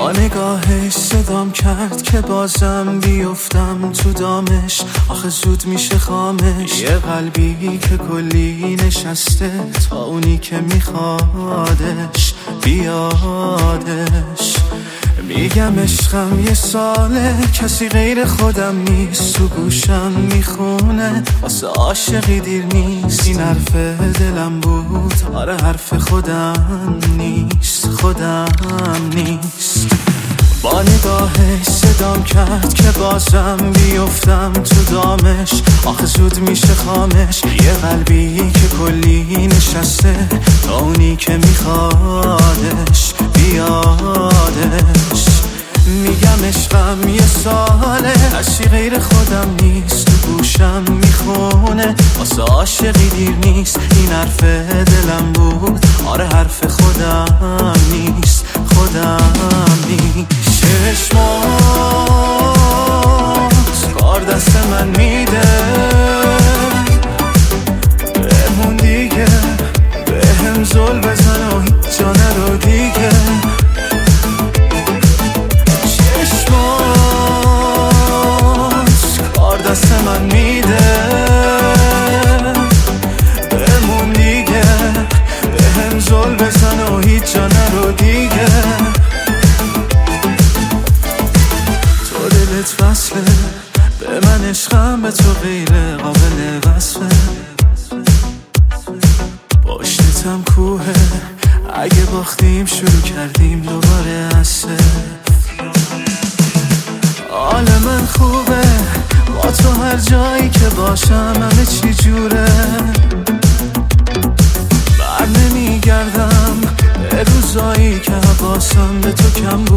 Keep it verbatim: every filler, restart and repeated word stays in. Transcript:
با نگاهش صدام کرد که بازم بیفتم تو دامش. آخه زود میشه خامش، یه قلبی که کلی نشسته تا اونی که میخوادش بیادش. میگم عشقم یه ساله، کسی غیر خودم نیست، تو گوشم میخونه واسه عاشقی دیر نیست. این حرف دلم بود، آره حرف خودم نیست، خودم نیست. با نگاهش صدام کرد که بازم بیفتم تو دامش. آخه زود میشه خامش، یه قلبی که کلی نشسته تا اونی که میخوادش بیادش. میگم عشقم یه ساله، کسی غیر خودم نیست، تو گوشم میخونه واسه عاشقی دیر نیست. این حرف دلم بود، آره حرف خودم نیست، خودم نیست. چشمات کار دست من میده، بمون دیگه، بهم زل بزن و هیچ جا نرو دیگه. چشمات کار دست من میده، بمون دیگه، بهم زل بزن و هیچ جا نرو دیگه. وصله به من، عشقم به تو غیر قابل وصفه. پشتتم کوهه، اگه باختیم شروع کردیم دوباره از صفر. حال من خوبه با تو، هر جایی که باشم همه چی جوره. بر نمیگردم به روزایی که حواسم به تو کم بود.